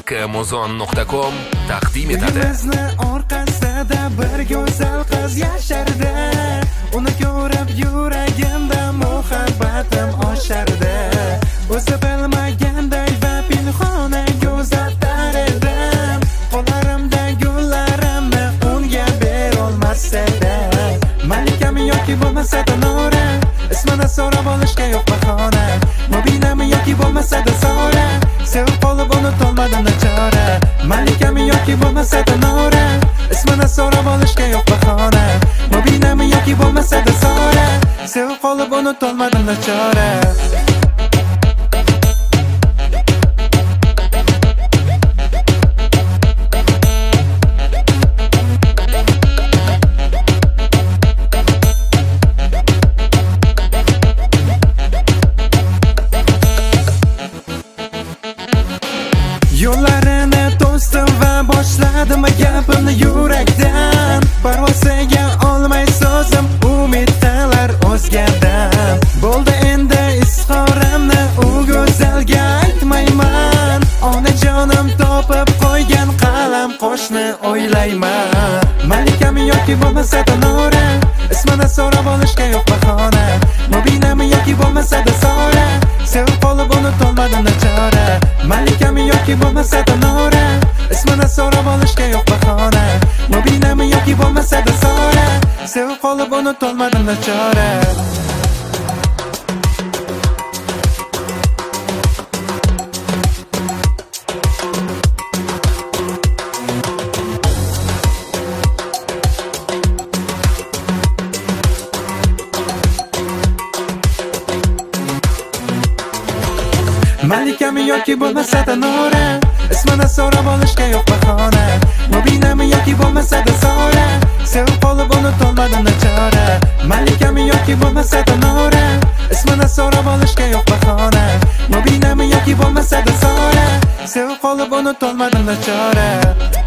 @muzon.com taqdim etadi. Bizni orqasida bir go'zal qiz yashardi. Uni ko'rib yuragimda muhabbatim oshardi. O'zi bilmaganday va pinhona go'zatar edim. Qo'llarimda gullarimni unga berolmas edim. Malikami yoki bo'lmasa-da Nora, ismini so'rab olishga yo'q bahona. Mubinami yoki bo'lmasa-da Sora, sevib qolib unutolmadim nachora. Malikami yoki bo'lmasa-da Nora, ismini so'rab olishga yo'q bahona. Mubinami yoki bo'lmasa-da Sora, sevib qolib unutolmadim nachora. Yo'llarini to'sdim va boshladim gapimni yurakdan. Parvoziga olmay so'zim, umidlar o'zgardan. Bo'ldi endi izhorimni u go'zalga aytmayman. Onajonim topib qo'ygan qalam qo'shni o'ylayman. Malikami yoki bo'lmasa-da Nora, ismini so'rab olishga yo'q bahona. Mubinami yoki bo'lmasa-da Sora, sevib qolib unutolmadim nachora. Malikami yoki bo'lmasa-da Nora, ismini so'rab olishga yo'q bahona. Mubinami yoki bo'lmasa-da Sora, sevib qolib unutolmadim nachora. Malikami yoki bo'lmasa-da Nora, ismini so'rab olishga yo'q bahona. Mubinami yoki bo'lmasa-da Sora, sevib qolib unutolmadim nachora. Malikami yoki bo'lmasa-da Nora, ismini so'rab olishga yo'q bahona. Mubinami yoki bo'lmasa-da Sora, sevib qolib unutolmadim nachora.